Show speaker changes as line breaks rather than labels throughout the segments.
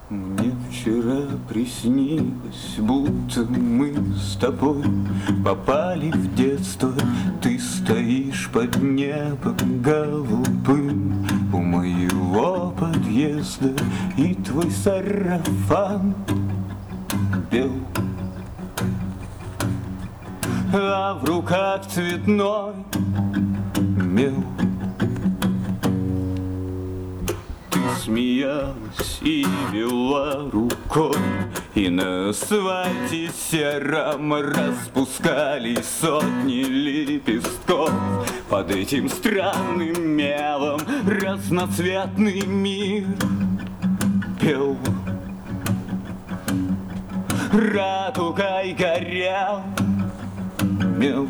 Мне вчера приснилось, будто мы с тобой попали в детство. Ты стоишь под небом голубым у моего подъезда, и твой сарафан бел, а в руках цветной мел. Смеялась и вела рукой, и на асфальте сером распускались сотни лепестков. Под этим странным мелом разноцветный мир пел. Радугой горел мел.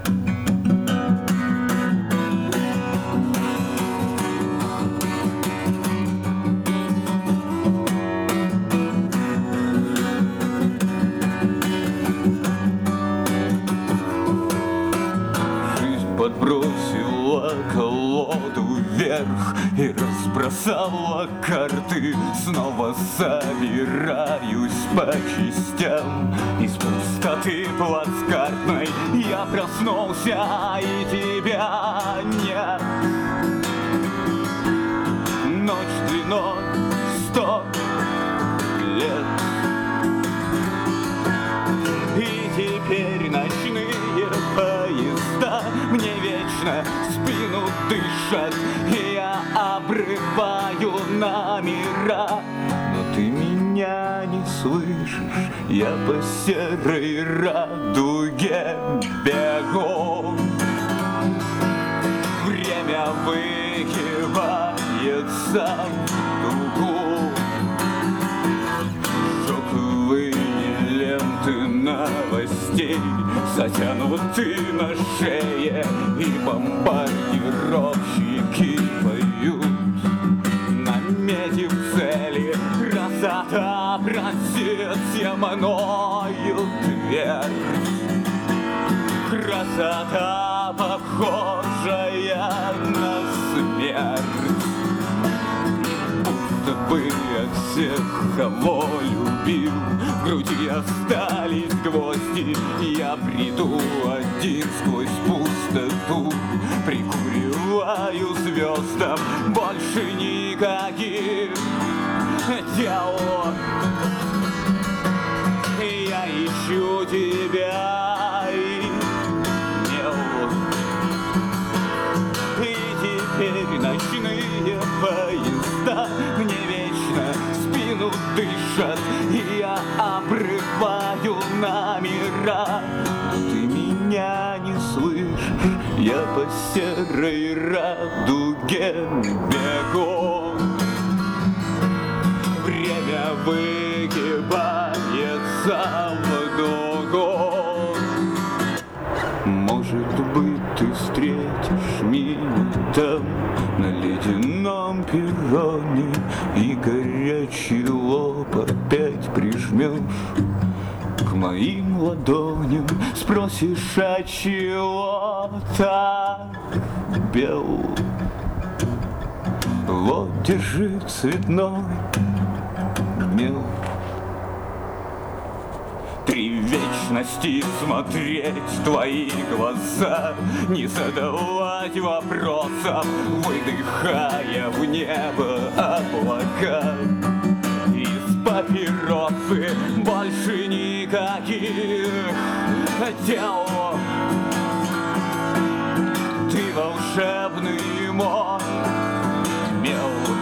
Подбросила колоду вверх и разбросала карты. Снова собираюсь по частям. Из пустоты плацкартной я проснулся, и тебя нет. Ночь длиной 100 лет, и теперь ночные поезда мне вечно в спину дышат, и я обрываю номера. Но ты меня не слышишь, я по серой радуге бегу. Время выгибается в дугу. Шоковые ленты новостей затянуты на шее, и бомбардировщики поют. Наметив цели, красота просит земною твердь. Красота, похожая на смерть. Будто бы я всех, кого любил, в груди остались гвозди. Я бреду один сквозь пустоту, прикуриваю звездам больше никаких дел. Я ищу тебя и мел. И теперь ночные поезда мне вечно в спину дышат, и я обрываю номера. Но ты меня не слышишь, я по серой радуге бегу. Время выгибается в дугу. Может быть, ты встретишь меня там, на ледяном перроне, и горячий лоб опять прижмешь к моим ладоням. Спросишь, а чего так бел? Вот, держи цветной мел. 3 вечности смотреть в твои глаза, не задавать вопросов, выдыхая в небо облака. Из папиросы больше никаких дел. Ты волшебный мой мел.